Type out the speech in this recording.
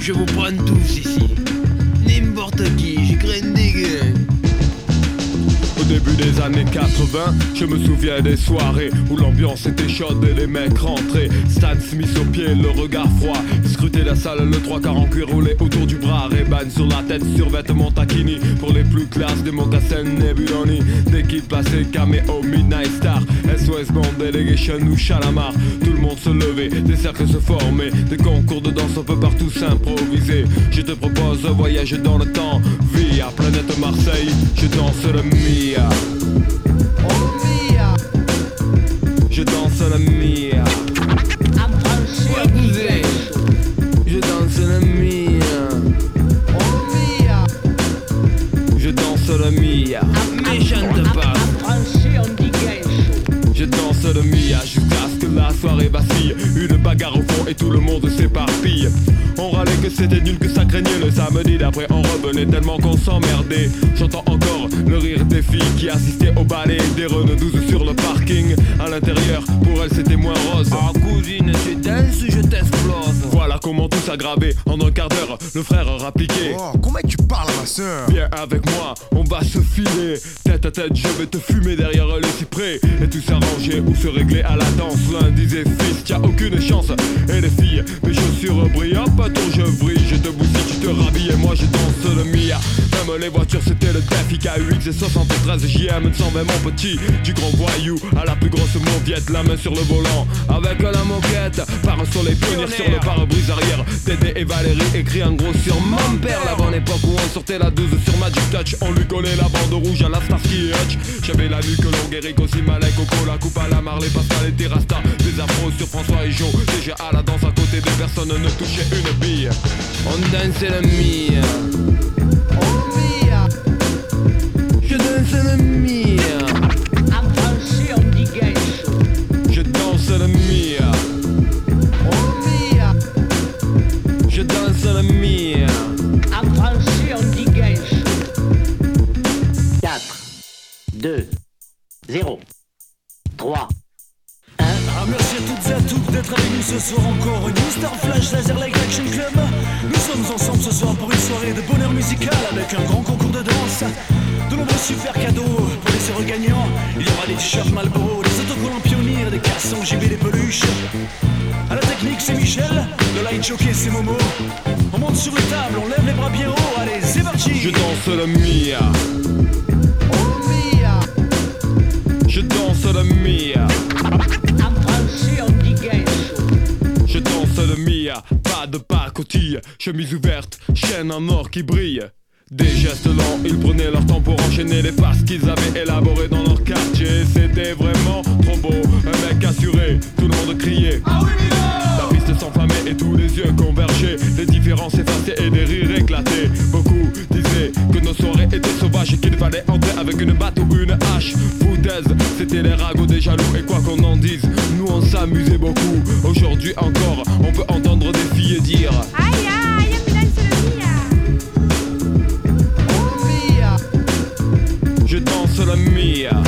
je vous prends tous ici. N'importe qui, je crains des gueules. Au début des années 80, je me souviens des soirées où l'ambiance était chaude et les mecs rentraient. Stan Smith au pied, le regard froid, scruter la salle, le 3/4 en cuir roulé autour du bras. Ray-Ban sur la tête, survêtement taquini. Pour les plus classes, des mocassins Nebuloni. Des kids passés, Cameo, Midnight Star, SOS Band, Delegation ou Chalamar. Tout le monde se levait, des cercles se formaient, des concours de danse, on peut partout s'improviser. Je te propose un voyage dans le temps, via planète Marseille, je danse le Mia. Oh Mia, Je danse le Mia. ouais, bousez. Je danse le Mia. Oh Mia, Je danse le Mia. méchante pas. Je danse le Mia jusqu'à ce que la soirée vacille. Une bagarre au fond et tout le monde s'éparpille. On râlait que c'était nul, que ça craignait le samedi d'après. On revenait tellement qu'on s'emmerdait. J'entends encore le rire des filles qui assistaient au ballet des Renault 12 sur le parking. À l'intérieur, pour elles c'était moins rose. Ah cousine, tu danses ou je t'explose? Voilà comment tout s'aggravait. En un quart d'heure, le frère rappliquait. Oh, comment tu parles à ma soeur? Viens avec moi, on va se filer. Tête à tête, je vais te fumer derrière les cyprès. Et tout s'arranger ou se régler à la danse. L'un disait fils, t'as aucune chance. Et les filles, mes chaussures brillent. Hop, attends, je brille, je te bousille, tu te rhabilles. Et moi je danse le Mia. Même les voitures, c'était le Daffy K8 et 73 JM 120 mon petit. Du grand voyou à la plus grosse mauviette, la main sur le volant. Avec la moquette, part sur les pionniers, sur le pare-brise arrière. Dédé et Valérie écrit en gros sur mon père. La bonne époque où on sortait la 12 sur Magic Touch. On lui collait la bande rouge à la Starsky et Hutch. J'avais la nuque longue, Eric aussi, Malek, Coco, la coupe à la Marley, Pascal et Terrasta. Des afros sur François et Joe. Déjà à la danse à côté de personne ne touchait une bille. On danse le Mia. Oh Mia, je danse le Mia. Je danse le Mia. Oh Mia, Je danse le Mia. 4, 2, 0, 3, Ah, merci à toutes et à tous d'être avec nous ce soir encore. New Star Flash Laser Light Action Club. Nous sommes ensemble ce soir pour une soirée de bonheur musical avec un grand concours de danse. De nombreux super cadeaux pour les heureux gagnants. Il y aura des t-shirts Marlboro, des autocollants Pionnier, des cassons JB, des peluches. À la technique c'est Michel, le light jockey c'est Momo. On monte sur une table, on lève les bras bien haut, allez c'est parti. Je danse le Mia. oh Mia, Je danse le Mia. Je danse le Mia. Pas de pacotille, chemise ouverte, chaîne en or qui brille. Des gestes lents, ils prenaient leur temps pour enchaîner les passes qu'ils avaient élaborées dans leur quartier. C'était vraiment trop beau, un mec assuré, tout le monde criait. Ah oui, la piste s'enflammait et tous les yeux convergeaient. Les différences effacées et des rires éclatés. Beaucoup disaient que nos soirées étaient sauvages et qu'il fallait entrer avec une batte ou une hache. Foutaise, c'était les ragots des jaloux et quoi qu'on en dise, nous on s'amusait beaucoup. Aujourd'hui encore, on peut entendre des filles dire Aïe aïe, mi danse le Mia. oh Mia, je danse le Mia.